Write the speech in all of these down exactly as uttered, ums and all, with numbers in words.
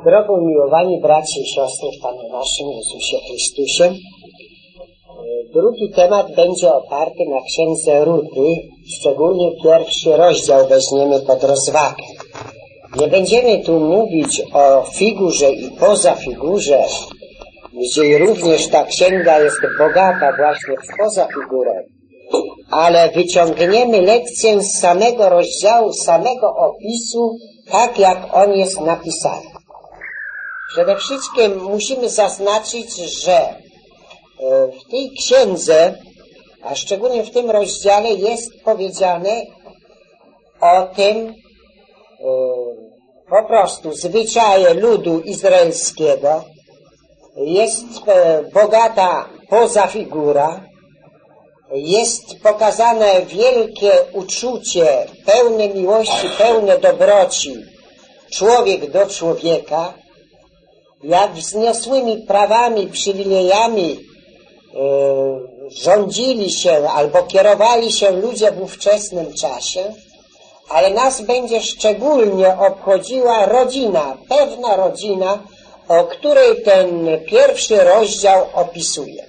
Drogo umiłowani bracia i siostry w Panu naszym Jezusie Chrystusie, drugi temat będzie oparty na księdze Ruty, szczególnie pierwszy rozdział weźmiemy pod rozwagę. Nie będziemy tu mówić o figurze i poza figurze, gdzie również ta księga jest bogata właśnie w poza figurę, ale wyciągniemy lekcję z samego rozdziału, z samego opisu, tak jak on jest napisany. Przede wszystkim musimy zaznaczyć, że w tej księdze, a szczególnie w tym rozdziale, jest powiedziane o tym po prostu zwyczaje ludu izraelskiego. Jest bogata poza figura, jest pokazane wielkie uczucie, pełne miłości, pełne dobroci, człowiek do człowieka, jak wzniosłymi prawami, przywilejami yy, rządzili się albo kierowali się ludzie w ówczesnym czasie, ale nas będzie szczególnie obchodziła rodzina, pewna rodzina, o której ten pierwszy rozdział opisuje.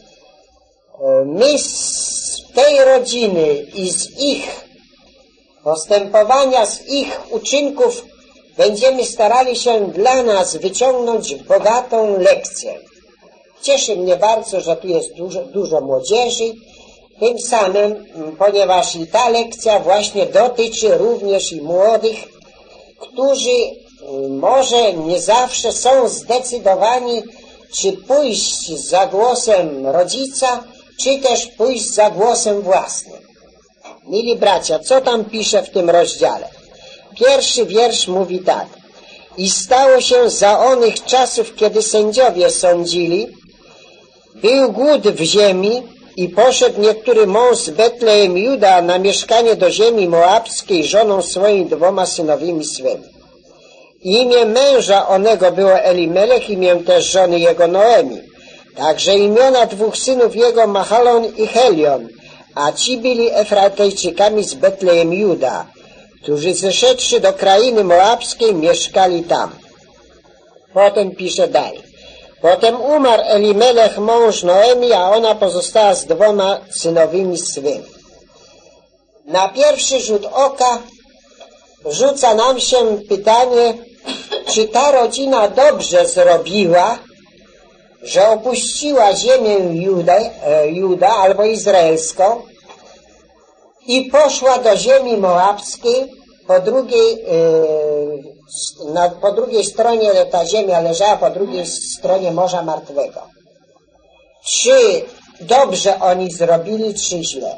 My z tej rodziny i z ich postępowania, z ich uczynków będziemy starali się dla nas wyciągnąć bogatą lekcję. Cieszy mnie bardzo, że tu jest dużo, dużo młodzieży, tym samym, ponieważ i ta lekcja właśnie dotyczy również i młodych, którzy może nie zawsze są zdecydowani, czy pójść za głosem rodzica, czy też pójść za głosem własnym. Mili bracia, co tam pisze w tym rozdziale? Pierwszy wiersz mówi tak. I stało się za onych czasów, kiedy sędziowie sądzili, był głód w ziemi i poszedł niektóry mąż z Betlejem Juda na mieszkanie do ziemi moabskiej żoną swoimi dwoma synowymi swymi. Imię męża onego było Elimelech, imię też żony jego Noemi. Także imiona dwóch synów jego Machalon i Helion, a ci byli Efratejczykami z Betlejem Juda, którzy zeszedłszy do krainy moabskiej mieszkali tam. Potem pisze dalej. Potem umarł Elimelech, mąż Noemi, a ona pozostała z dwoma synowymi swymi. Na pierwszy rzut oka rzuca nam się pytanie, czy ta rodzina dobrze zrobiła, że opuściła ziemię Juda, Juda albo izraelską i poszła do ziemi moabskiej. Po drugiej, yy, na, po drugiej stronie ta ziemia leżała, po drugiej stronie Morza Martwego. Czy dobrze oni zrobili, czy źle?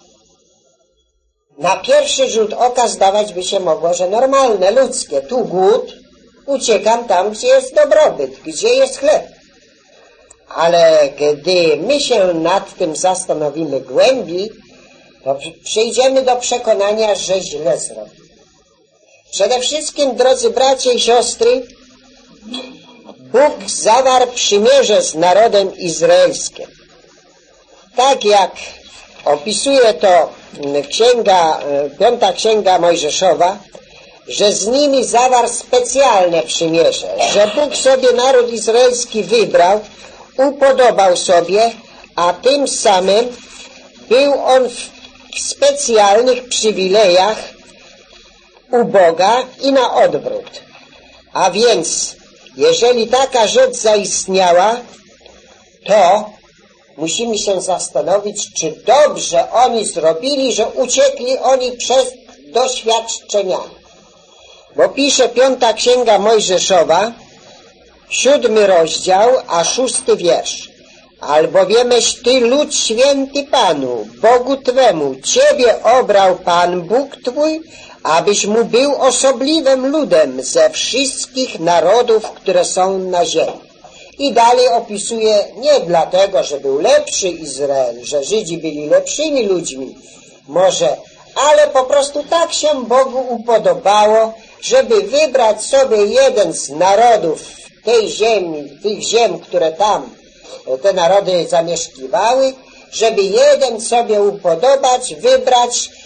Na pierwszy rzut oka zdawać by się mogło, że normalne, ludzkie. Tu głód, uciekam tam, gdzie jest dobrobyt, gdzie jest chleb. Ale gdy my się nad tym zastanowimy głębiej, to przyjdziemy do przekonania, że źle zrobili. Przede wszystkim, drodzy bracia i siostry, Bóg zawarł przymierze z narodem izraelskim. Tak jak opisuje to księga, piąta księga Mojżeszowa, że z nimi zawarł specjalne przymierze, że Bóg sobie naród izraelski wybrał, upodobał sobie, a tym samym był on w, w specjalnych przywilejach u Boga i na odwrót. A więc, jeżeli taka rzecz zaistniała, to musimy się zastanowić, czy dobrze oni zrobili, że uciekli oni przed doświadczeniami. Bo pisze piąta księga Mojżeszowa, siódmy rozdział, a szósty wiersz. Albowiemeś Ty, lud święty Panu, Bogu Twemu, Ciebie obrał Pan Bóg Twój, abyś Mu był osobliwym ludem ze wszystkich narodów, które są na ziemi. I dalej opisuje nie dlatego, że był lepszy Izrael, że Żydzi byli lepszymi ludźmi, może, ale po prostu tak się Bogu upodobało, żeby wybrać sobie jeden z narodów tej ziemi, tych ziem, które tam te narody zamieszkiwały, żeby jeden sobie upodobać, wybrać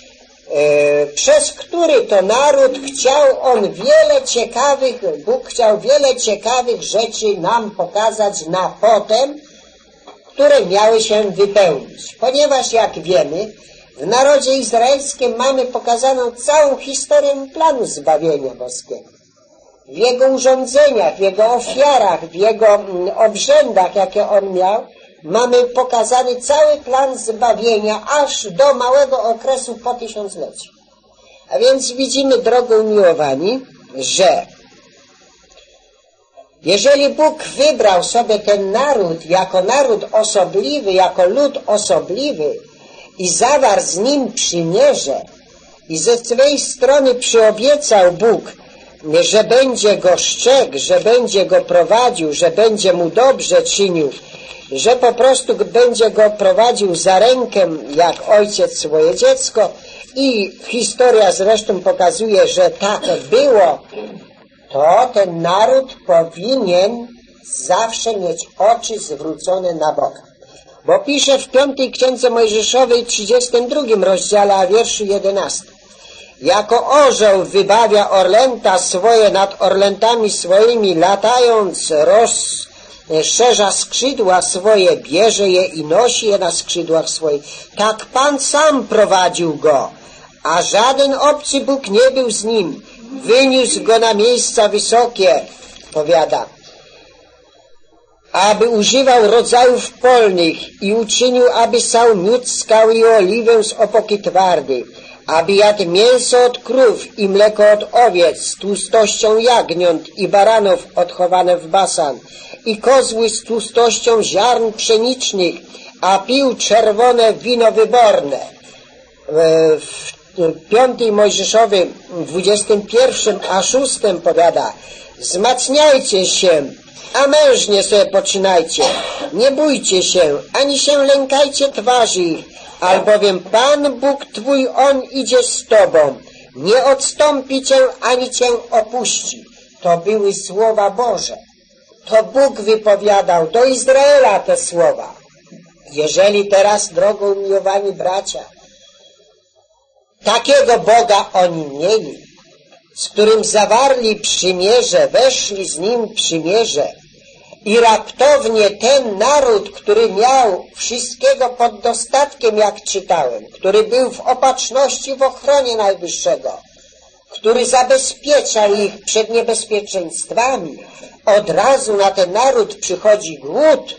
e, przez który to naród chciał on wiele ciekawych, Bóg chciał wiele ciekawych rzeczy nam pokazać na potem, które miały się wypełnić. Ponieważ jak wiemy, w narodzie izraelskim mamy pokazaną całą historię planu zbawienia boskiego. W jego urządzeniach, w jego ofiarach, w jego obrzędach, jakie on miał, mamy pokazany cały plan zbawienia aż do małego okresu po tysiącleciu. A więc widzimy, drogo umiłowani, że jeżeli Bóg wybrał sobie ten naród jako naród osobliwy, jako lud osobliwy i zawarł z nim przymierze i ze swej strony przyobiecał Bóg, że będzie go szczegł, że będzie go prowadził, że będzie mu dobrze czynił, że po prostu będzie go prowadził za rękę jak ojciec swoje dziecko i historia zresztą pokazuje, że tak było, to ten naród powinien zawsze mieć oczy zwrócone na Boga. Bo pisze w piątej Księdze Mojżeszowej, trzydziestym drugim rozdziale, a wierszu jedenastym. Jako orzeł wybawia orlęta swoje nad orlętami swoimi, latając rozszerza skrzydła swoje, bierze je i nosi je na skrzydłach swoich. Tak Pan sam prowadził go, a żaden obcy Bóg nie był z nim. Wyniósł go na miejsca wysokie, powiada, aby używał rodzajów polnych i uczynił, aby ssał miód z skały i oliwę z opoki twardej, aby jadł mięso od krów i mleko od owiec z tłustością jagniąt i baranów odchowane w basan i kozły z tłustością ziarn pszenicznych, a pił czerwone wino wyborne. W piątej Mojżeszowej, dwudziestym pierwszym a szóstym powiada, wzmacniajcie się, a mężnie sobie poczynajcie, nie bójcie się, ani się lękajcie twarzy ich, albowiem Pan Bóg Twój, On idzie z Tobą, nie odstąpi Cię, ani Cię opuści. To były słowa Boże. To Bóg wypowiadał do Izraela te słowa. Jeżeli teraz, drogo umiłowani bracia, takiego Boga oni mieli, z którym zawarli przymierze, weszli z Nim przymierze i raptownie ten naród, który miał wszystkiego pod dostatkiem, jak czytałem, który był w opatrzności, w ochronie Najwyższego, który zabezpieczał ich przed niebezpieczeństwami, od razu na ten naród przychodzi głód,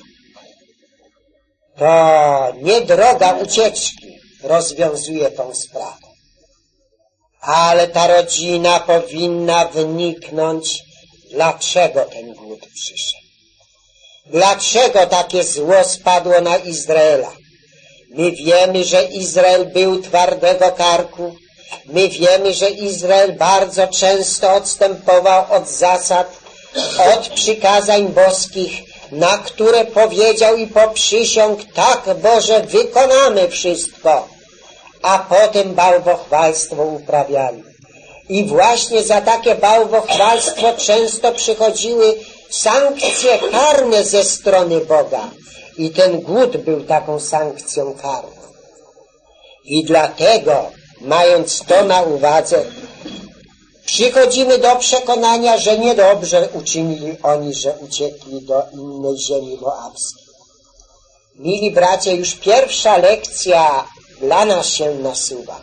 to nie droga ucieczki rozwiązuje tą sprawę. Ale ta rodzina powinna wniknąć, dlaczego ten głód przyszedł. Dlaczego takie zło spadło na Izraela? My wiemy, że Izrael był twardego karku. My wiemy, że Izrael bardzo często odstępował od zasad, od przykazań boskich, na które powiedział i poprzysiągł, tak Boże, wykonamy wszystko. A potem bałwochwalstwo uprawiali. I właśnie za takie bałwochwalstwo często przychodziły sankcje karne ze strony Boga. I ten głód był taką sankcją karną. I dlatego, mając to na uwadze, przychodzimy do przekonania, że niedobrze uczynili oni, że uciekli do innej ziemi moabskiej. Mili bracia, już pierwsza lekcja dla nas się nasuwa.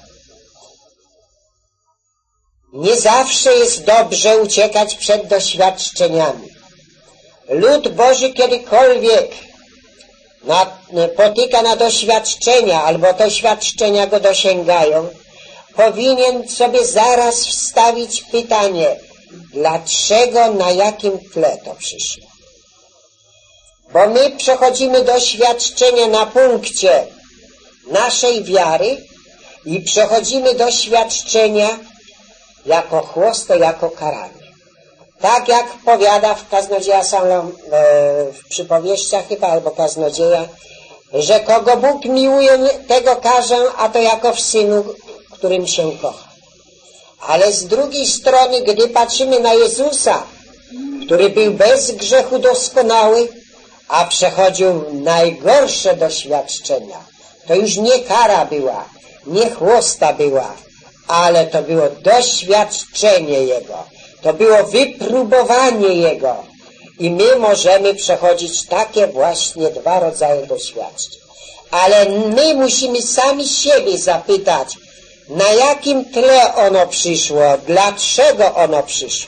Nie zawsze jest dobrze uciekać przed doświadczeniami. Lud Boży kiedykolwiek napotyka na doświadczenia, albo doświadczenia go dosięgają, powinien sobie zaraz wstawić pytanie, dlaczego, na jakim tle to przyszło. Bo my przechodzimy doświadczenie na punkcie naszej wiary i przechodzimy doświadczenia jako chłosto, jako karanie. Tak jak powiada w kaznodzieja Salom, e, w przypowieściach chyba, albo kaznodzieja, że kogo Bóg miłuje, tego karzę, a to jako w Synu, którym się kocha. Ale z drugiej strony, gdy patrzymy na Jezusa, który był bez grzechu doskonały, a przechodził najgorsze doświadczenia, to już nie kara była, nie chłosta była, ale to było doświadczenie Jego, to było wypróbowanie Jego. I my możemy przechodzić takie właśnie dwa rodzaje doświadczeń. Ale my musimy sami siebie zapytać, na jakim tle ono przyszło, dlaczego ono przyszło.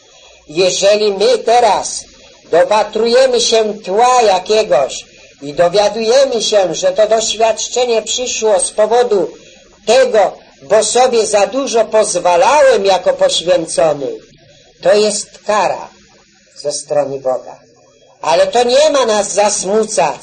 Jeżeli my teraz dopatrujemy się tła jakiegoś i dowiadujemy się, że to doświadczenie przyszło z powodu tego, bo sobie za dużo pozwalałem jako poświęcony, to jest kara ze strony Boga. Ale to nie ma nas zasmucać,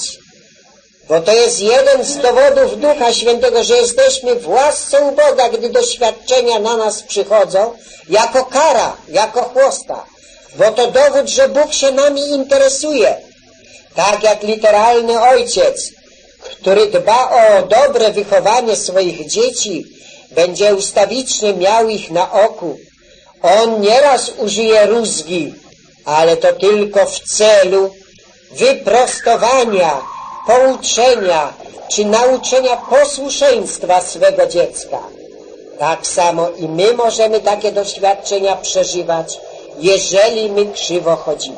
bo to jest jeden z dowodów Ducha Świętego, że jesteśmy włascą Boga, gdy doświadczenia na nas przychodzą, jako kara, jako chłosta. Bo to dowód, że Bóg się nami interesuje. Tak jak literalny ojciec, który dba o dobre wychowanie swoich dzieci, będzie ustawicznie miał ich na oku. On nieraz użyje rózgi, ale to tylko w celu wyprostowania, pouczenia czy nauczenia posłuszeństwa swego dziecka. Tak samo i my możemy takie doświadczenia przeżywać, jeżeli my krzywo chodzimy.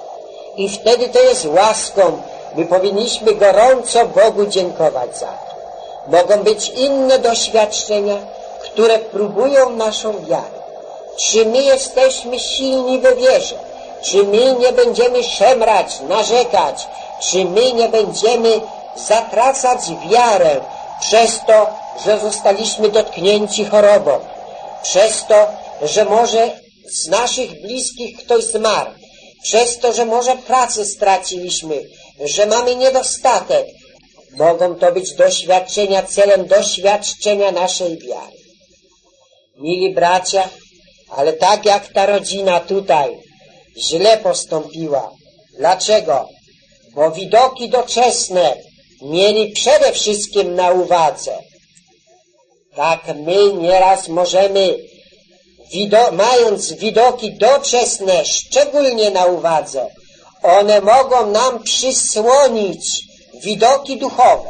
I wtedy to jest łaską. My powinniśmy gorąco Bogu dziękować za to. Mogą być inne doświadczenia, które próbują naszą wiarę. Czy my jesteśmy silni we wierze? Czy my nie będziemy szemrać, narzekać? Czy my nie będziemy zatracać wiarę przez to, że zostaliśmy dotknięci chorobą? Przez to, że może z naszych bliskich ktoś zmarł? Przez to, że może pracę straciliśmy? Że mamy niedostatek? Mogą to być doświadczenia celem doświadczenia naszej wiary. Mili bracia, ale tak jak ta rodzina tutaj źle postąpiła. Dlaczego? Bo widoki doczesne mieli przede wszystkim na uwadze. Tak my nieraz możemy, wido mając widoki doczesne szczególnie na uwadze, one mogą nam przysłonić widoki duchowe.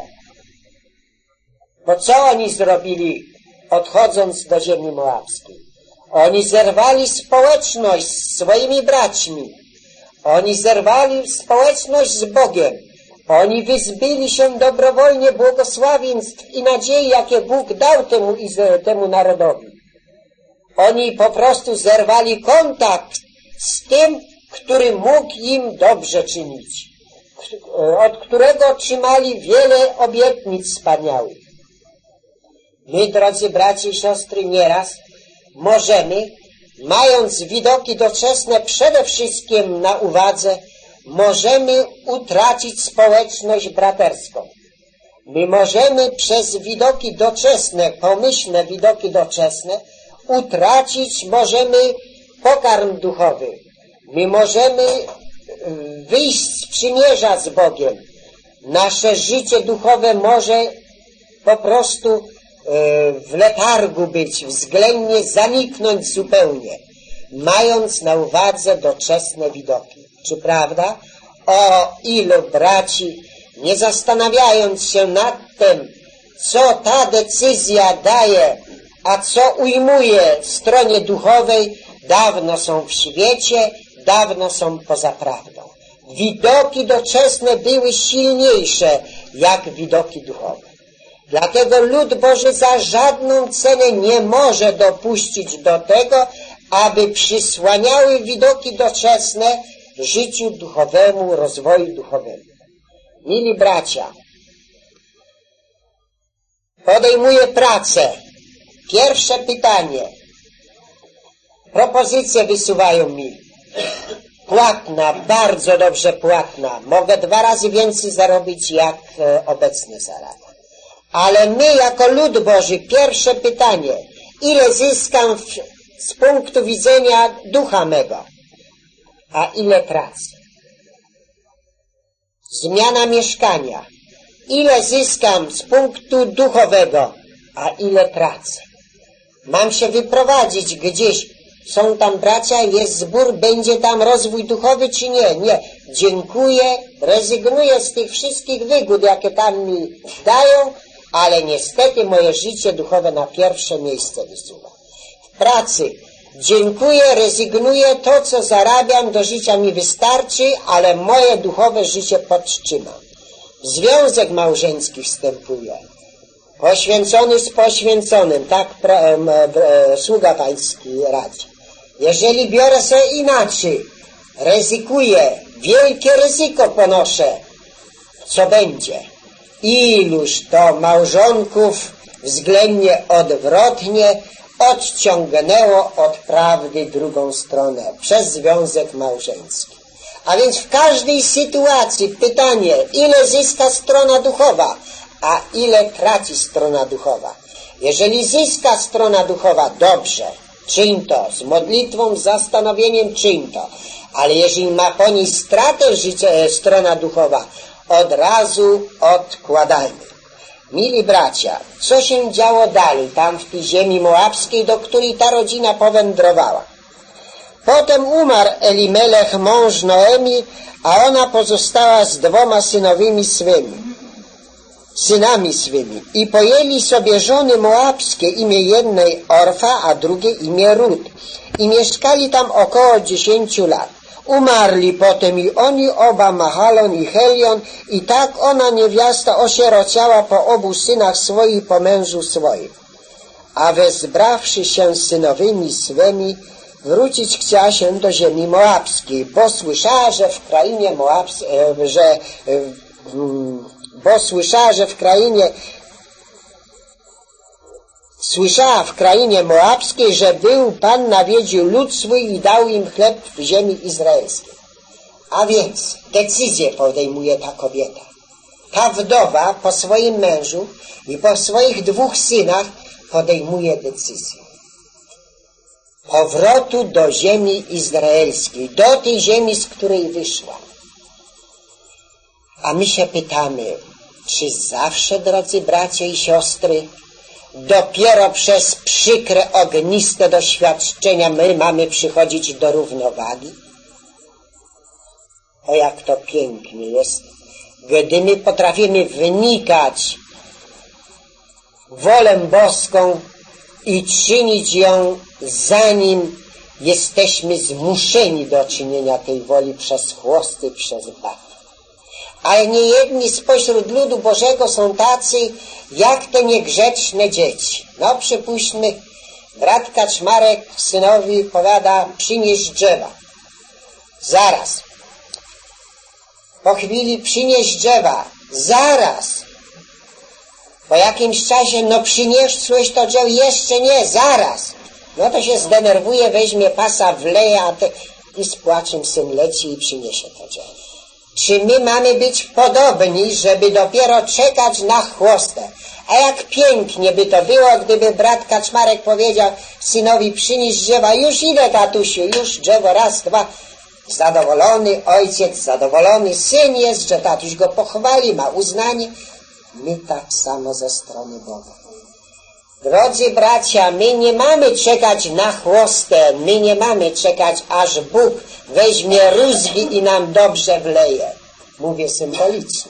Bo co oni zrobili, odchodząc do ziemi moabskiej? Oni zerwali społeczność z swoimi braćmi. Oni zerwali społeczność z Bogiem. Oni wyzbyli się dobrowolnie błogosławieństw i nadziei, jakie Bóg dał temu, temu narodowi. Oni po prostu zerwali kontakt z tym, który mógł im dobrze czynić, od którego otrzymali wiele obietnic wspaniałych. My, drodzy bracia i siostry, nieraz możemy, mając widoki doczesne przede wszystkim na uwadze, możemy utracić społeczność braterską. My możemy przez widoki doczesne, pomyślne widoki doczesne, utracić możemy pokarm duchowy. My możemy wyjść z przymierza z Bogiem. Nasze życie duchowe może po prostu w letargu być, względnie zaniknąć zupełnie, mając na uwadze doczesne widoki. Czy prawda? O ilu braci, nie zastanawiając się nad tym, co ta decyzja daje, a co ujmuje stronie duchowej, dawno są w świecie, dawno są poza prawdą. Widoki doczesne były silniejsze jak widoki duchowe. Dlatego lud Boży za żadną cenę nie może dopuścić do tego, aby przysłaniały widoki doczesne życiu duchowemu, rozwoju duchowemu. Mili bracia, podejmuję pracę. Pierwsze pytanie. Propozycje wysuwają mi. Płatna, bardzo dobrze płatna. Mogę dwa razy więcej zarobić, jak e, obecnie zarabiam. Ale my jako lud Boży, pierwsze pytanie. Ile zyskam w, z punktu widzenia ducha mego? A ile tracę? Zmiana mieszkania. Ile zyskam z punktu duchowego? A ile tracę? Mam się wyprowadzić gdzieś. Są tam bracia, jest zbór, będzie tam rozwój duchowy, czy nie? Nie. Dziękuję, rezygnuję z tych wszystkich wygód, jakie tam mi dają, ale niestety moje życie duchowe na pierwsze miejsce wysuwa. W pracy dziękuję, rezygnuję, to co zarabiam do życia mi wystarczy, ale moje duchowe życie podtrzymam. Związek małżeński wstępuje. Poświęcony z poświęconym, tak pra, e, e, sługa pański radzi. Jeżeli biorę sobie inaczej, ryzykuję, wielkie ryzyko ponoszę, co będzie? Iluż to małżonków względnie odwrotnie odciągnęło od prawdy drugą stronę przez związek małżeński. A więc w każdej sytuacji pytanie, ile zyska strona duchowa, a ile traci strona duchowa. Jeżeli zyska strona duchowa, dobrze, czyń to, z modlitwą, z zastanowieniem czyń to. Ale jeżeli ma po niej stratę życie, strona duchowa, od razu odkładajmy. Mili bracia, co się działo dalej tam w tej ziemi moabskiej, do której ta rodzina powędrowała? Potem umarł Elimelech, mąż Noemi, a ona pozostała z dwoma synowymi swymi, synami swymi. I pojęli sobie żony moabskie, imię jednej Orfa, a drugie imię Rut. I mieszkali tam około dziesięciu lat. Umarli potem i oni oba, Mahalon i Helion, i tak ona, niewiasta, osierociała po obu synach swoich, po mężu swoim. A wezbrawszy się z synowymi swymi, wrócić chciała się do ziemi moabskiej, bo słyszała, że w krainie moabskiej, że, bo słyszała, że w krainie Słyszała w krainie moabskiej, że był Pan nawiedził lud swój i dał im chleb w ziemi izraelskiej. A więc decyzję podejmuje ta kobieta. Ta wdowa po swoim mężu i po swoich dwóch synach podejmuje decyzję powrotu do ziemi izraelskiej, do tej ziemi, z której wyszła. A my się pytamy, czy zawsze, drodzy bracia i siostry, dopiero przez przykre, ogniste doświadczenia my mamy przychodzić do równowagi? O, jak to pięknie jest, gdy my potrafimy wnikać w wolę boską i czynić ją, zanim jesteśmy zmuszeni do czynienia tej woli przez chłosty, przez bat. Ale niejedni spośród ludu Bożego są tacy, jak te niegrzeczne dzieci. No przypuśćmy, brat Kaczmarek synowi powiada, przynieś drzewa. Zaraz. Po chwili przynieś drzewa. Zaraz. Po jakimś czasie, no przyniosłeś to drzewo, jeszcze nie, zaraz. No to się zdenerwuje, weźmie pasa, wleje, a te... i z płaczem syn leci i przyniesie to drzewo. Czy my mamy być podobni, żeby dopiero czekać na chłostę? A jak pięknie by to było, gdyby brat Kaczmarek powiedział synowi, przynieś drzewa, już idę, tatusiu, już drzewo, raz, dwa. Zadowolony ojciec, zadowolony syn jest, że tatuś go pochwali, ma uznanie. My tak samo ze strony Boga. Drodzy bracia, my nie mamy czekać na chłostę, my nie mamy czekać, aż Bóg weźmie rózgi i nam dobrze wleje. Mówię symbolicznie.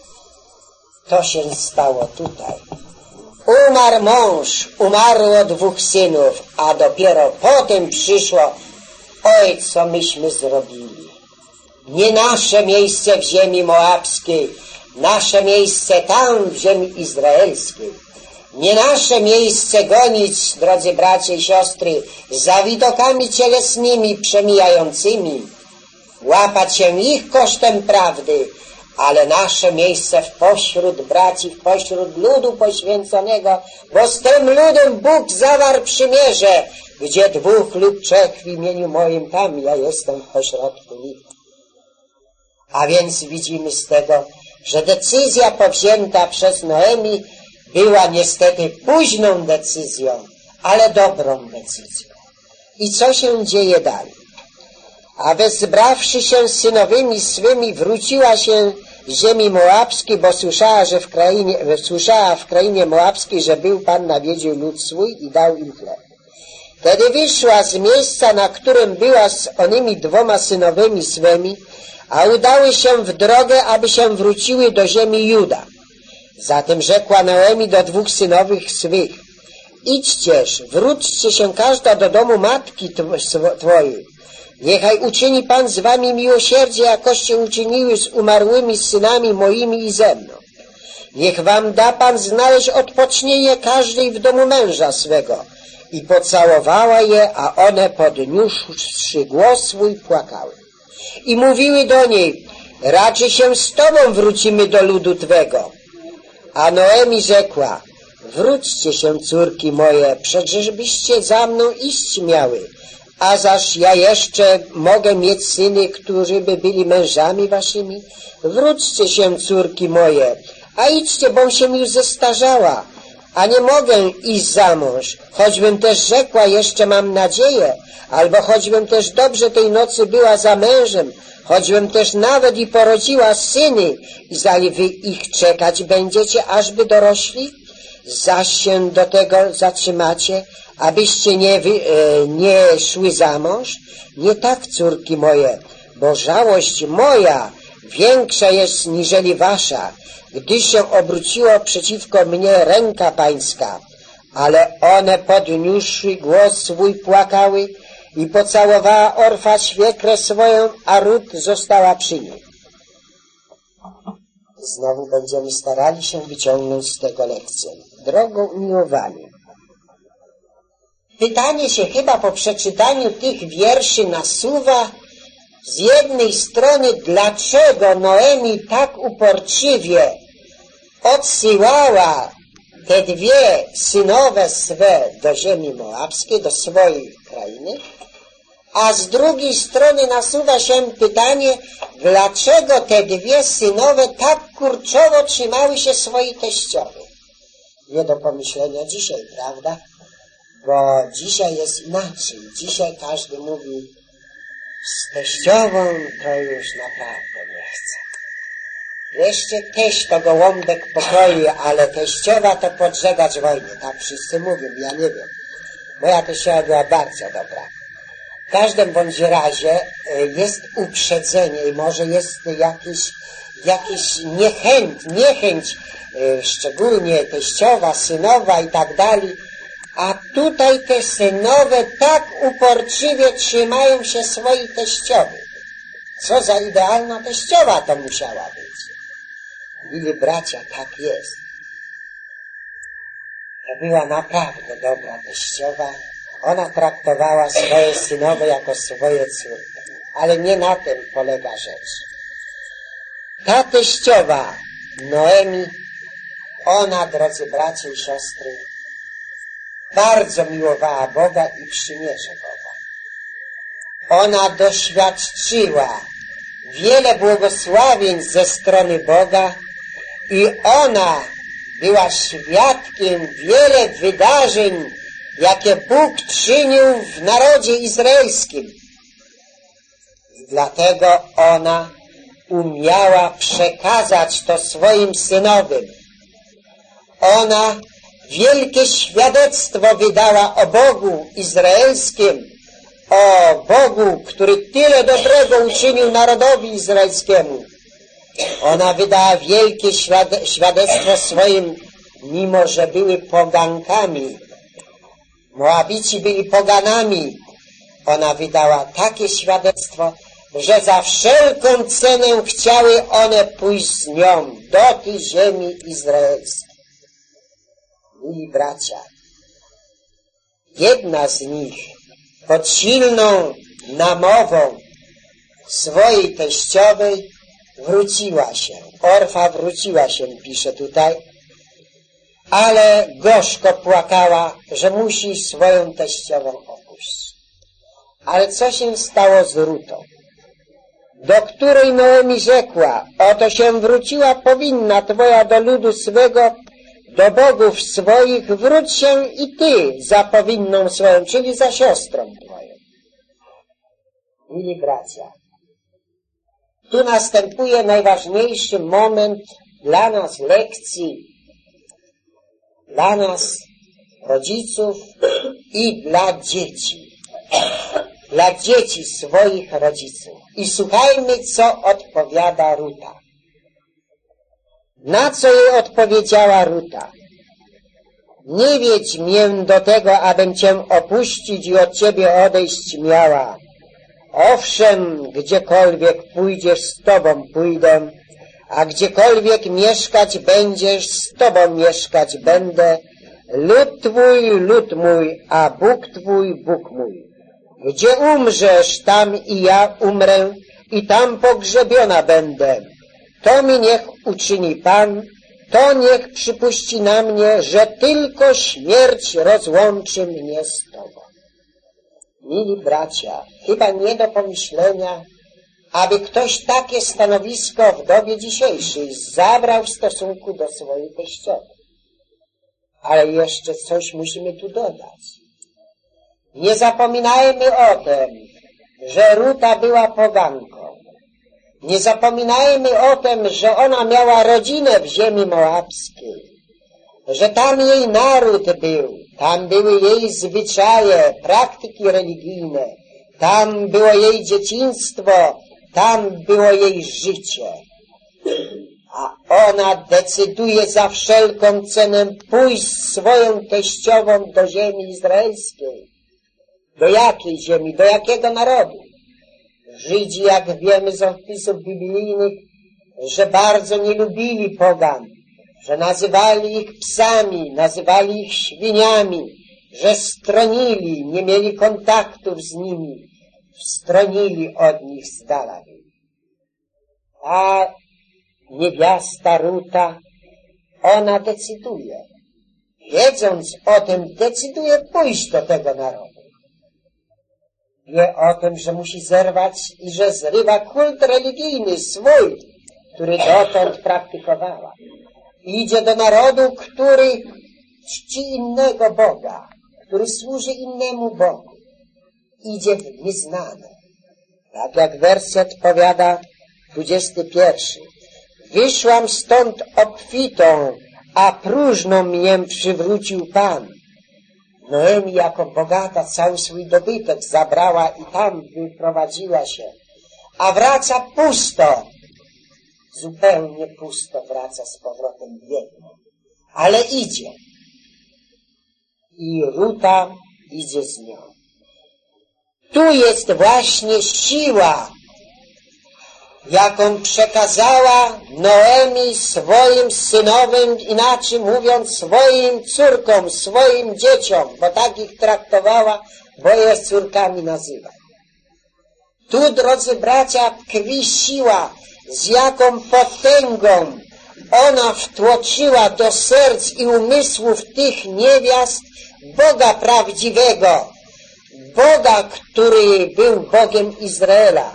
To się stało tutaj. Umarł mąż, umarło dwóch synów, a dopiero potem przyszło, oj, co myśmy zrobili. Nie nasze miejsce w ziemi moabskiej, nasze miejsce tam w ziemi izraelskiej. Nie nasze miejsce gonić, drodzy bracia i siostry, za widokami cielesnymi przemijającymi, łapać się ich kosztem prawdy, ale nasze miejsce w pośród braci, w pośród ludu poświęconego, bo z tym ludem Bóg zawarł przymierze, gdzie dwóch lub trzech w imieniu moim, tam ja jestem w pośrodku nich. A więc widzimy z tego, że decyzja powzięta przez Noemi była niestety późną decyzją, ale dobrą decyzją. I co się dzieje dalej? A wezbrawszy się z synowymi swymi, wróciła się z ziemi moabskiej, bo słyszała, że w krainie, słyszała w krainie moabskiej, że był Pan nawiedził lud swój i dał im chleb. Wtedy wyszła z miejsca, na którym była z onymi dwoma synowymi swymi, a udały się w drogę, aby się wróciły do ziemi Juda. Zatem rzekła Noemi do dwóch synowych swych: idźcież, wróćcie się każda do domu matki twojej. Niechaj uczyni Pan z wami miłosierdzie, jakoście uczyniły z umarłymi synami moimi i ze mną. Niech wam da Pan znaleźć odpocznienie każdej w domu męża swego. I pocałowała je, a one podniósłszy głos swój płakały. I mówiły do niej: raczy się z Tobą wrócimy do ludu Twego. A Noemi rzekła: wróćcie się, córki moje, przecieżbyście za mną iść miały, a zaż ja jeszcze mogę mieć syny, którzy by byli mężami waszymi? Wróćcie się, córki moje, a idźcie, bom się już zestarzała, a nie mogę iść za mąż, choćbym też rzekła, jeszcze mam nadzieję, albo choćbym też dobrze tej nocy była za mężem, choćbym też nawet i porodziła syny, i zali wy ich czekać będziecie, ażby dorośli? Zaś się do tego zatrzymacie, abyście nie, wy, e, nie szły za mąż? Nie tak, córki moje, bo żałość moja większa jest niżeli wasza, gdyż się obróciło przeciwko mnie ręka pańska. Ale one podniósłszy głos swój płakały i pocałowała Orfa świekrę swoją, a Rut została przy niej. Znowu będziemy starali się wyciągnąć z tego lekcję. Drogo umiłowani, pytanie się chyba po przeczytaniu tych wierszy nasuwa z jednej strony, dlaczego Noemi tak uporczywie odsyłała te dwie synowe swe do ziemi moabskiej, do swojej krainy, a z drugiej strony nasuwa się pytanie, dlaczego te dwie synowe tak kurczowo trzymały się swojej teściowej. Nie do pomyślenia dzisiaj, prawda? Bo dzisiaj jest inaczej. Dzisiaj każdy mówi: z teściową to już naprawdę nie chce. Jeszcze teść to gołąbek pokoi, ale teściowa to podżegać wojny. Tak wszyscy mówią, ja nie wiem. Moja teściowa była bardzo dobra. W każdym bądź razie jest uprzedzenie i może jest jakiś, jakiś niechęć, niechęć, szczególnie teściowa, synowa i tak dalej. A tutaj te synowe tak uporczywie trzymają się swojej teściowej. Co za idealna teściowa to musiała być. Mili bracia, tak jest. To była naprawdę dobra teściowa. Ona traktowała swoje synowe jako swoje córki. Ale nie na tym polega rzecz. Ta teściowa Noemi, ona, drodzy bracia i siostry, bardzo miłowała Boga i przymierze Boga. Ona doświadczyła wiele błogosławień ze strony Boga i ona była świadkiem wiele wydarzeń, jakie Bóg czynił w narodzie izraelskim. I dlatego ona umiała przekazać to swoim synowym. Ona wielkie świadectwo wydała o Bogu izraelskim, o Bogu, który tyle dobrego uczynił narodowi izraelskiemu. Ona wydała wielkie świadectwo swoim, mimo że były pogankami. Moabici byli poganami. Ona wydała takie świadectwo, że za wszelką cenę chciały one pójść z nią do tej ziemi izraelskiej. Mili bracia, jedna z nich pod silną namową swojej teściowej wróciła się. Orfa wróciła się, pisze tutaj, ale gorzko płakała, że musi swoją teściową opuścić. Ale co się stało z Rutą, do której Noemi rzekła: oto się wróciła powinna twoja do ludu swego, do bogów swoich, wróć się i ty za powinną swoją, czyli za siostrą twoją. Mili bracia, tu następuje najważniejszy moment dla nas lekcji, dla nas rodziców i dla dzieci. Dla dzieci swoich rodziców. I słuchajmy, co odpowiada Ruta. Na co jej odpowiedziała Ruta? Nie wiedź mię do tego, abym cię opuścić i od ciebie odejść miała. Owszem, gdziekolwiek pójdziesz, z tobą pójdę, a gdziekolwiek mieszkać będziesz, z tobą mieszkać będę. Lud twój, lud mój, a Bóg twój, Bóg mój. Gdzie umrzesz, tam i ja umrę i tam pogrzebiona będę. To mi niech uczyni Pan, to niech przypuści na mnie, że tylko śmierć rozłączy mnie z Tobą. Mili bracia, chyba nie do pomyślenia, aby ktoś takie stanowisko w dobie dzisiejszej zabrał w stosunku do swojej teściowej. Ale jeszcze coś musimy tu dodać. Nie zapominajmy o tym, że Ruta była poganką. Nie zapominajmy o tym, że ona miała rodzinę w ziemi moabskiej, że tam jej naród był, tam były jej zwyczaje, praktyki religijne, tam było jej dzieciństwo, tam było jej życie. A ona decyduje za wszelką cenę pójść z swoją teściową do ziemi izraelskiej. Do jakiej ziemi? Do jakiego narodu? Żydzi, jak wiemy z opisów biblijnych, że bardzo nie lubili pogan, że nazywali ich psami, nazywali ich świniami, że stronili, nie mieli kontaktów z nimi, stronili od nich z dala. A niewiasta Ruta, ona decyduje, wiedząc o tym, decyduje pójść do tego narodu. Wie o tym, że musi zerwać i że zrywa kult religijny swój, który dotąd praktykowała. Idzie do narodu, który czci innego Boga, który służy innemu Bogu. Idzie w nieznane. Tak jak werset powiada dwudziesty pierwszy. Wyszłam stąd obfitą, a próżną mnie przywrócił Pan. Noemi jako bogata cały swój dobytek zabrała i tam wyprowadziła się, a wraca pusto. Zupełnie pusto wraca z powrotem biedną, ale idzie. I Ruta idzie z nią. Tu jest właśnie siła, jaką przekazała Noemi swoim synowym, inaczej mówiąc swoim córkom, swoim dzieciom, bo tak ich traktowała, bo je córkami nazywa. Tu, drodzy bracia, tkwi siła, z jaką potęgą ona wtłoczyła do serc i umysłów tych niewiast Boga prawdziwego, Boga, który był Bogiem Izraela.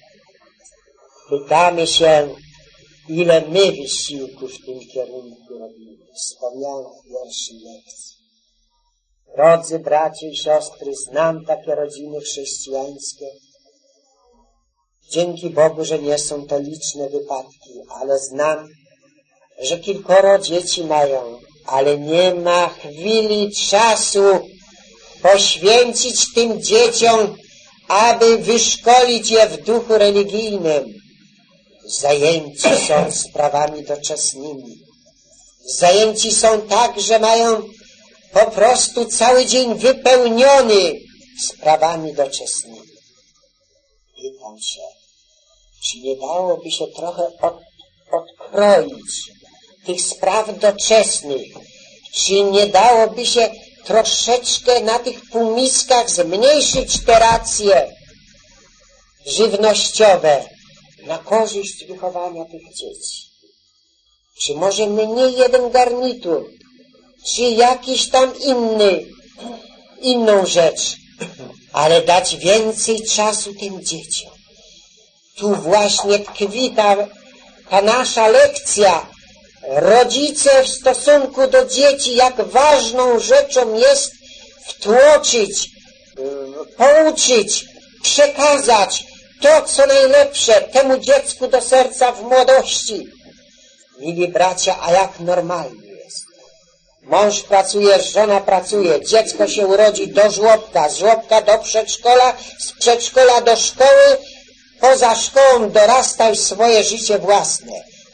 Pytamy się, ile my wysiłku w tym kierunku robimy. Wspomniałem w pierwszej lekcji. Drodzy bracia i siostry, znam takie rodziny chrześcijańskie. Dzięki Bogu, że nie są to liczne wypadki, ale znam, że kilkoro dzieci mają, ale nie ma chwili czasu poświęcić tym dzieciom, aby wyszkolić je w duchu religijnym. Zajęci są sprawami doczesnymi. Zajęci są tak, że mają po prostu cały dzień wypełniony sprawami doczesnymi. Pytam się, czy nie dałoby się trochę od, odkroić tych spraw doczesnych? Czy nie dałoby się troszeczkę na tych półmiskach zmniejszyć te racje żywnościowe na korzyść wychowania tych dzieci? Czy może mniej jeden garnitur, czy jakiś tam inny, inną rzecz, ale dać więcej czasu tym dzieciom. Tu właśnie tkwi ta, ta nasza lekcja. Rodzice w stosunku do dzieci, jak ważną rzeczą jest wtłoczyć, pouczyć, przekazać to, co najlepsze temu dziecku do serca w młodości. Mili bracia, a jak normalnie jest. Mąż pracuje, żona pracuje, dziecko się urodzi do żłobka, z żłobka do przedszkola, z przedszkola do szkoły, poza szkołą dorasta już swoje życie własne.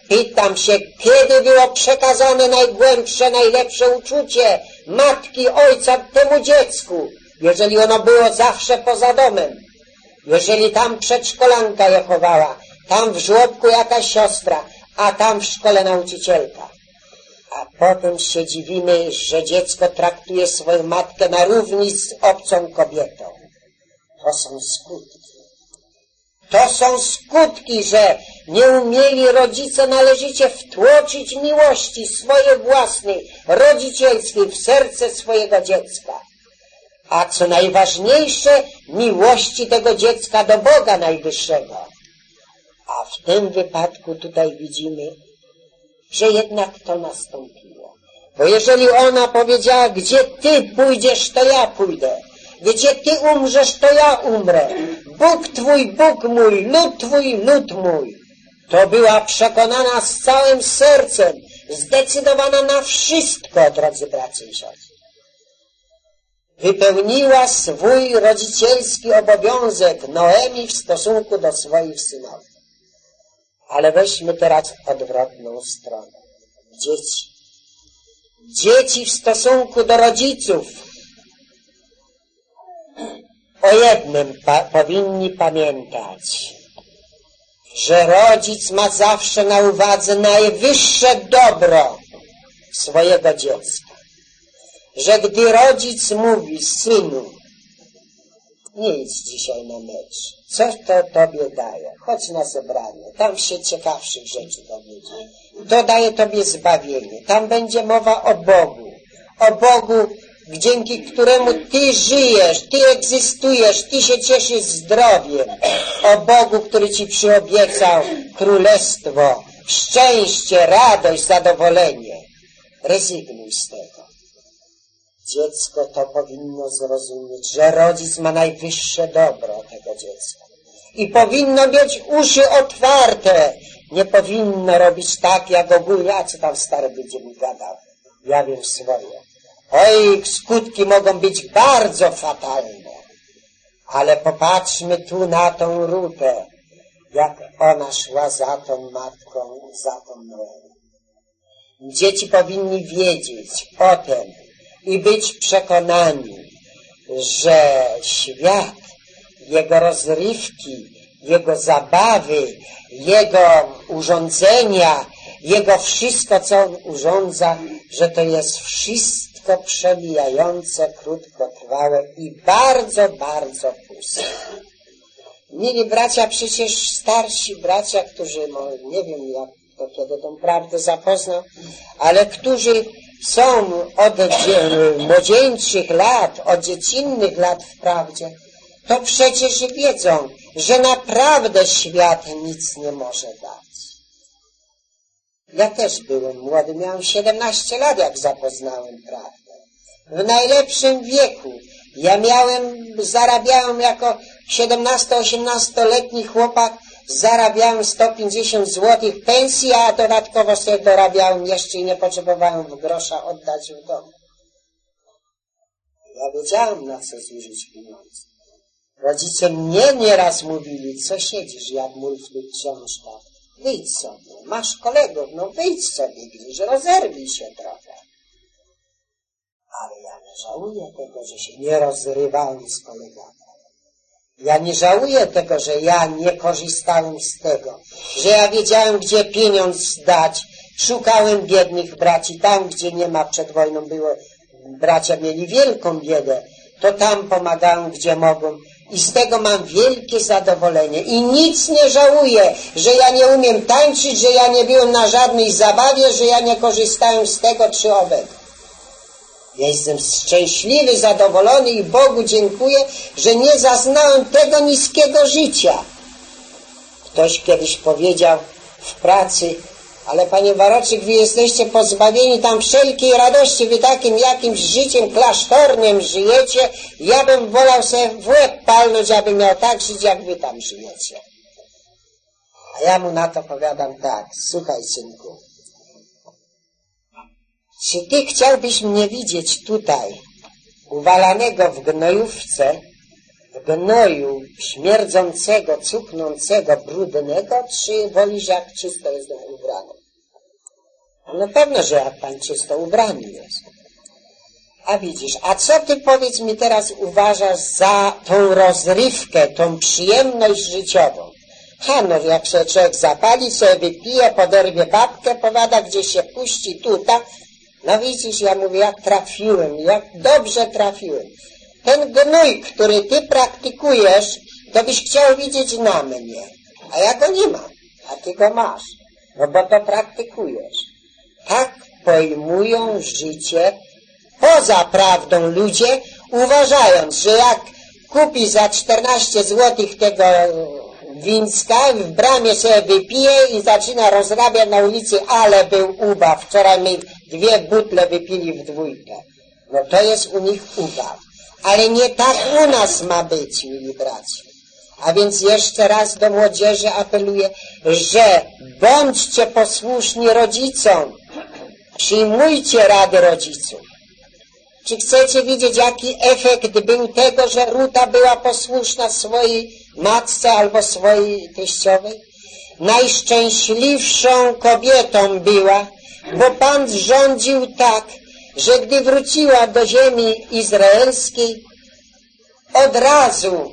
Pytam się, kiedy było przekazane najgłębsze, najlepsze uczucie matki, ojca temu dziecku, jeżeli ono było zawsze poza domem, jeżeli tam przedszkolanka je chowała, tam w żłobku jakaś siostra, a tam w szkole nauczycielka. A potem się dziwimy, że dziecko traktuje swoją matkę na równi z obcą kobietą. To są skutki. To są skutki, że nie umieli rodzice należycie wtłoczyć miłości swojej własnej, rodzicielskiej w serce swojego dziecka. A co najważniejsze, miłości tego dziecka do Boga Najwyższego. A w tym wypadku tutaj widzimy, że jednak to nastąpiło. Bo jeżeli ona powiedziała, gdzie ty pójdziesz, to ja pójdę. Gdzie ty umrzesz, to ja umrę. Bóg twój, Bóg mój, lud twój, lud mój. To była przekonana z całym sercem, zdecydowana na wszystko, drodzy bracia i siostry. Wypełniła swój rodzicielski obowiązek Noemi w stosunku do swoich synów. Ale weźmy teraz odwrotną stronę. Dzieci. Dzieci w stosunku do rodziców. O jednym pa powinni pamiętać, że rodzic ma zawsze na uwadze najwyższe dobro swojego dziecka. Że gdy rodzic mówi, synu, nie idź dzisiaj na mecz, co to tobie daje? Chodź na zebranie, tam się ciekawszych rzeczy dowiedzie. To daje tobie zbawienie, tam będzie mowa o Bogu, o Bogu, dzięki któremu ty żyjesz, ty egzystujesz, ty się cieszysz zdrowiem, o Bogu, który ci przyobiecał królestwo, szczęście, radość, zadowolenie. Rezygnuj z tego. Dziecko to powinno zrozumieć, że rodzic ma najwyższe dobro tego dziecka. I powinno mieć uszy otwarte. Nie powinno robić tak, jak ogólnie, a co tam stary będzie mi gadał. Ja wiem swoje. Oj, skutki mogą być bardzo fatalne. Ale popatrzmy tu na tą Rutę, jak ona szła za tą matką, za tą Noemi. Dzieci powinni wiedzieć o tym i być przekonani, że świat, jego rozrywki, jego zabawy, jego urządzenia, jego wszystko, co on urządza, że to jest wszystko przemijające, krótkotrwałe i bardzo, bardzo puste. Mili bracia, przecież starsi bracia, którzy, no, nie wiem jak to kiedy tą prawdę zapoznał, ale którzy są od młodzieńczych lat, od dziecinnych lat wprawdzie, to przecież wiedzą, że naprawdę świat nic nie może dać. Ja też byłem młody, miałem siedemnaście lat, jak zapoznałem prawdę. W najlepszym wieku. Ja miałem, zarabiałem jako siedemnasto-osiemnastoletni chłopak, zarabiałem sto pięćdziesiąt złotych pensji, a dodatkowo sobie dorabiałem jeszcze i nie potrzebowałem w grosza oddać w domu. Ja wiedziałem, na co zużyć pieniądze. Rodzice mnie nieraz mówili, co siedzisz jak mól w tych książkach, wyjdź sobie, masz kolegów, no wyjdź sobie gdzieś, rozerwij się trochę. Ale ja nie żałuję tego, że się nie rozrywałem z kolegami. Ja nie żałuję tego, że ja nie korzystałem z tego, że ja wiedziałem, gdzie pieniądz dać. Szukałem biednych braci, tam gdzie nie ma, przed wojną było, bracia mieli wielką biedę, to tam pomagałem, gdzie mogłem. I z tego mam wielkie zadowolenie. I nic nie żałuję, że ja nie umiem tańczyć, że ja nie byłem na żadnej zabawie, że ja nie korzystałem z tego czy owego. Ja jestem szczęśliwy, zadowolony i Bogu dziękuję, że nie zaznałem tego niskiego życia. Ktoś kiedyś powiedział w pracy, ale panie Waroczyk, wy jesteście pozbawieni tam wszelkiej radości, wy takim jakimś życiem klasztornym żyjecie, ja bym wolał sobie w łeb palnąć, abym miał tak żyć, jak wy tam żyjecie. A ja mu na to powiadam tak, słuchaj synku, czy ty chciałbyś mnie widzieć tutaj, uwalanego w gnojówce, gnoju śmierdzącego, cuchnącego, brudnego, czy wolisz, jak czysto jestem ubrany? No pewno, że jak pan czysto ubrany jest. A widzisz, a co ty, powiedz mi teraz, uważasz za tą rozrywkę, tą przyjemność życiową? Ha, no jak się człowiek zapali, sobie wypije, poderwie babkę, powiada, gdzie się puści, tutaj. No widzisz, ja mówię, jak trafiłem, jak dobrze trafiłem. Ten gnój, który ty praktykujesz, to byś chciał widzieć na mnie. A ja go nie mam, a ty go masz, no bo to praktykujesz. Tak pojmują życie poza prawdą ludzie, uważając, że jak kupi za czternaście złotych tego wińska, w bramie sobie wypije i zaczyna rozrabiać na ulicy, ale był ubaw. Wczoraj my dwie butle wypili w dwójkę. No to jest u nich ubaw. Ale nie tak u nas ma być, mili bracia. A więc jeszcze raz do młodzieży apeluję, że bądźcie posłuszni rodzicom. Przyjmujcie rady rodziców. Czy chcecie widzieć, jaki efekt był tego, że Ruta była posłuszna swojej matce albo swojej teściowej? Najszczęśliwszą kobietą była, bo Pan rządził tak, że gdy wróciła do ziemi izraelskiej, od razu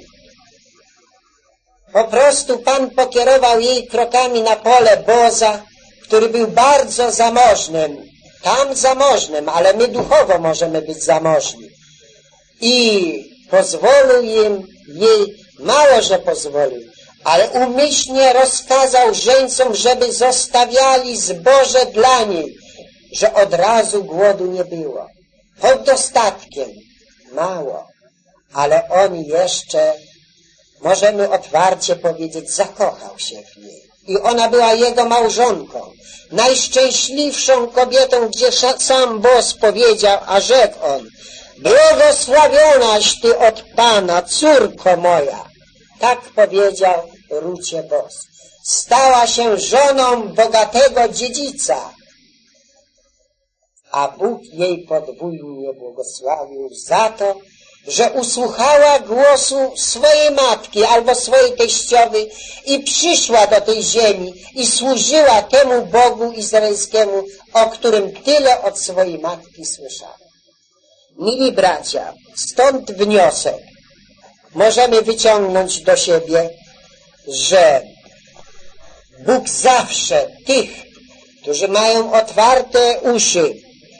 po prostu Pan pokierował jej krokami na pole Boza, który był bardzo zamożnym. Tam zamożnym, ale my duchowo możemy być zamożni. I pozwolił im, jej, mało że pozwolił, ale umyślnie rozkazał żeńcom, żeby zostawiali zboże dla niej, że od razu głodu nie było. Pod dostatkiem, mało, ale on jeszcze, możemy otwarcie powiedzieć, zakochał się w niej. I ona była jego małżonką, najszczęśliwszą kobietą, gdzie sam Boz powiedział, a rzekł on, błogosławionaś ty od Pana, córko moja. Tak powiedział Rucie Boz. Stała się żoną bogatego dziedzica, a Bóg jej podwójnie błogosławił za to, że usłuchała głosu swojej matki albo swojej teściowej i przyszła do tej ziemi i służyła temu Bogu izraelskiemu, o którym tyle od swojej matki słyszała. Mili bracia, stąd wniosek możemy wyciągnąć do siebie, że Bóg zawsze tych, którzy mają otwarte uszy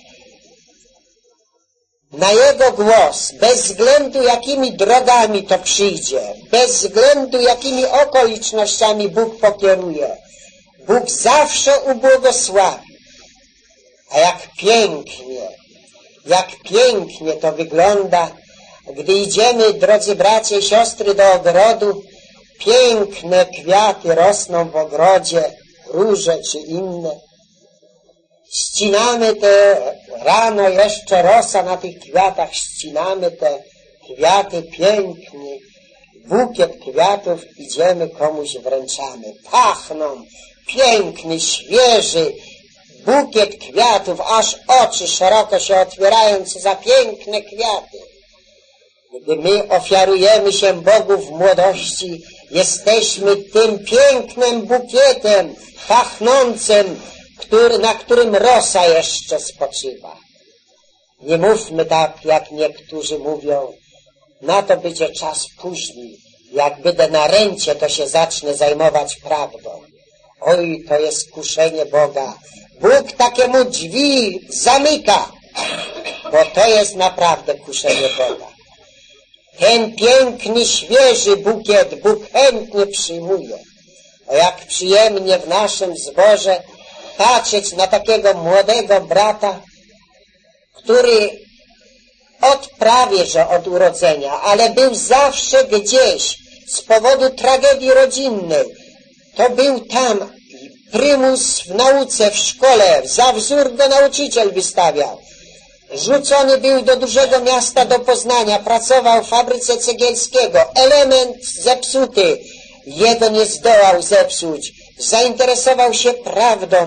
na Jego głos, bez względu jakimi drogami to przyjdzie, bez względu jakimi okolicznościami Bóg pokieruje, Bóg zawsze ubłogosławi. A jak pięknie, jak pięknie to wygląda, gdy idziemy, drodzy bracia i siostry, do ogrodu, piękne kwiaty rosną w ogrodzie, róże czy inne. Ścinamy te, rano jeszcze rosa na tych kwiatach, ścinamy te kwiaty pięknie, bukiet kwiatów idziemy, komuś wręczamy. Pachną, piękny, świeży bukiet kwiatów, aż oczy szeroko się otwierają, co za piękne kwiaty. Gdy my ofiarujemy się Bogu w młodości, jesteśmy tym pięknym bukietem pachnącym, który, na którym rosa jeszcze spoczywa. Nie mówmy tak, jak niektórzy mówią, na to będzie czas później, jak będę na rencie, to się zacznę zajmować prawdą. Oj, to jest kuszenie Boga. Bóg takiemu drzwi zamyka, bo to jest naprawdę kuszenie Boga. Ten piękny, świeży bukiet Bóg chętnie przyjmuje. O jak przyjemnie w naszym zborze patrzeć na takiego młodego brata, który od prawie, że od urodzenia, ale był zawsze gdzieś z powodu tragedii rodzinnej. To był tam prymus w nauce, w szkole, za wzór go nauczyciel wystawiał. Rzucony był do dużego miasta, do Poznania, pracował w fabryce Cegielskiego. Element zepsuty, jego nie zdołał zepsuć. Zainteresował się prawdą,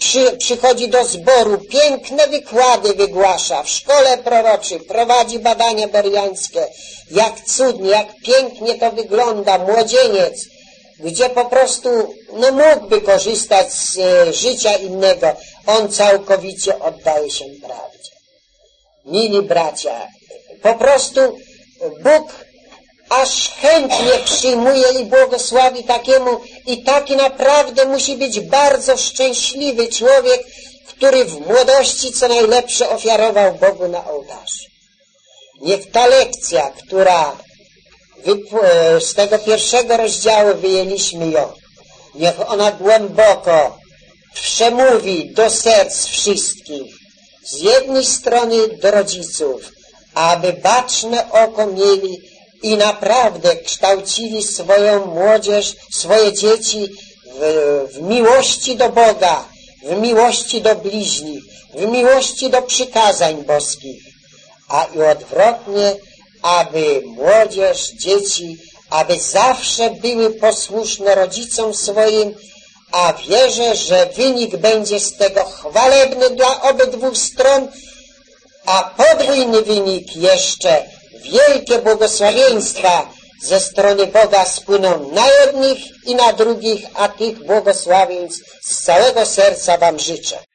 przy, przychodzi do zboru, piękne wykłady wygłasza, w szkole proroczej prowadzi badania beriańskie, jak cudnie, jak pięknie to wygląda, młodzieniec, gdzie po prostu no, mógłby korzystać z e, życia innego, on całkowicie oddaje się prawdzie. Mili bracia, po prostu Bóg aż chętnie przyjmuje i błogosławi takiemu i taki naprawdę musi być bardzo szczęśliwy człowiek, który w młodości co najlepsze ofiarował Bogu na ołtarzu. Niech ta lekcja, która z tego pierwszego rozdziału wyjęliśmy ją, niech ona głęboko przemówi do serc wszystkich, z jednej strony do rodziców, aby baczne oko mieli i naprawdę kształcili swoją młodzież, swoje dzieci w, w miłości do Boga, w miłości do bliźnich, w miłości do przykazań boskich, a i odwrotnie, aby młodzież, dzieci, aby zawsze były posłuszne rodzicom swoim, a wierzę, że wynik będzie z tego chwalebny dla obydwu stron, a podwójny wynik jeszcze wielkie błogosławieństwa ze strony Boga spłyną na jednych i na drugich, a tych błogosławieństw z całego serca wam życzę.